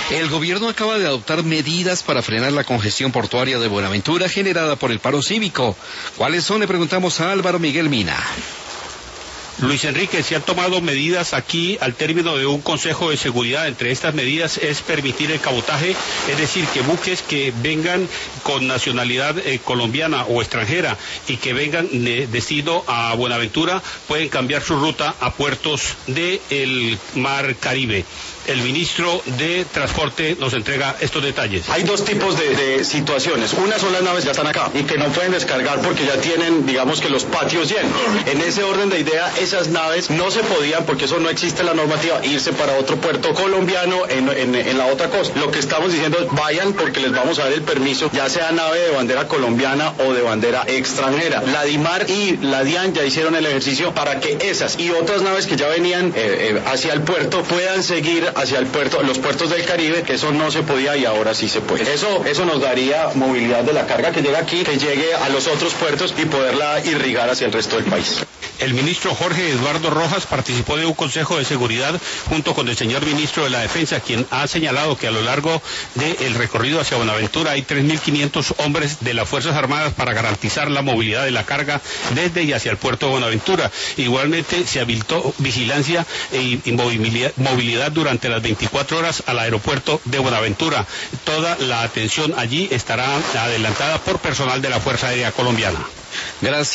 El gobierno acaba de adoptar medidas para frenar la congestión portuaria de Buenaventura generada por el paro cívico. ¿Cuáles son? Le preguntamos a Álvaro Miguel Mina. Luis Enrique, se han tomado medidas aquí al término de un consejo de seguridad. Entre estas medidas es permitir el cabotaje, es decir, que buques que vengan con nacionalidad colombiana o extranjera y que vengan destino a Buenaventura pueden cambiar su ruta a puertos del Mar Caribe. El ministro de Transporte nos entrega estos detalles. Hay dos tipos de situaciones. Una son las naves que ya están acá y que no pueden descargar porque ya tienen, digamos que los patios llenos. En ese orden de idea, esas naves no se podían, porque eso no existe en la normativa, irse para otro puerto colombiano en la otra costa. Lo que estamos diciendo es vayan porque les vamos a dar el permiso, ya sea nave de bandera colombiana o de bandera extranjera. La DIMAR y la DIAN ya hicieron el ejercicio para que esas y otras naves que ya venían hacia el puerto puedan seguir hacia el puerto, los puertos del Caribe, que eso no se podía y ahora sí se puede. Eso nos daría movilidad de la carga que llega aquí, que llegue a los otros puertos y poderla irrigar hacia el resto del país. El ministro Jorge Eduardo Rojas participó de un consejo de seguridad junto con el señor ministro de la Defensa, quien ha señalado que a lo largo del recorrido hacia Buenaventura hay 3.500 hombres de las Fuerzas Armadas para garantizar la movilidad de la carga desde y hacia el puerto de Buenaventura. Igualmente se habilitó vigilancia y movilidad durante las 24 horas al aeropuerto de Buenaventura. Toda la atención allí estará adelantada por personal de la Fuerza Aérea Colombiana. Gracias.